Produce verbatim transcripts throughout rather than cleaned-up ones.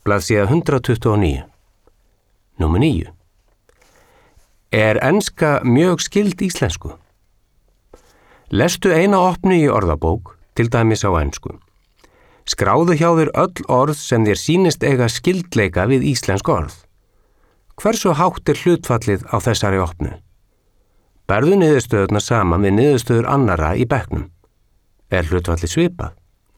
blaðsíða hundrað tuttugu og níu. Númer níu. Er enska mjög skyld íslensku? Lestu eina opnu í orðabók, til dæmis á ensku. Skráðu hjá þér öll orð sem þér sýnist eiga skyldleika við íslensk orð. Hversu hátt er hlutfallið á þessari opnu? Berðu niðurstöðurna saman við niðurstöður annarra í bekknum. Er hlutfallið svipað?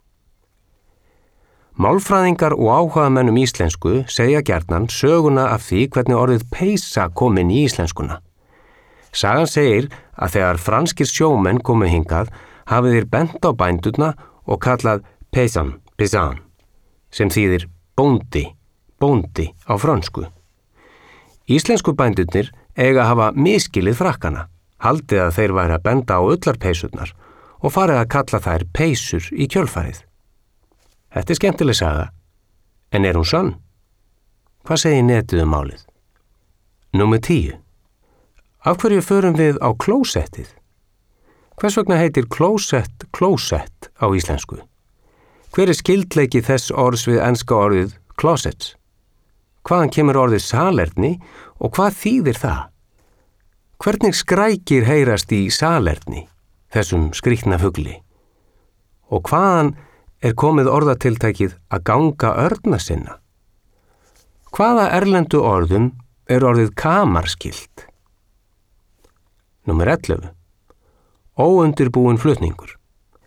Málfræðingar og áhugamenn um íslensku segja gjarnan söguna af því hvernig orðið peysa kom inn í íslenskuna. Sagan segir að þegar franskir sjómenn komu hingað hafið þeir bent á bændurna og kallað paysan, paysan, sem þýðir bóndi, bóndi á frönsku. Íslensku bændurnir eiga að hafa miskilið frakkana, haldið að þeir væri að benda á ullarpeysurnar og farið að kalla þær peysur í kjölfarið. Þetta er skemmtileg saga, en er hún sann? Hvað segir netið um málið? Númer tíu. Af hverju förum við á klósettið? Hvers vegna heitir klósett klósett á íslensku? Hver er skyldleiki þess orðs við enska orðið closets? Hvaðan kemur orðið salerni og hvað þýðir það? Hvernig skrækir heyrast í salerni, þessum skrýtna fugli? Og hvaðan er komið orðatiltækið að ganga örna sinna? Hvaða erlendu orðum er orðið kamarskylt? Númer ellefu. Óundirbúinn flutningur.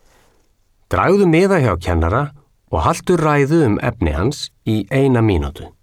Dragðu miða hjá kennara og haltu ræðu um efni hans í eina mínútu.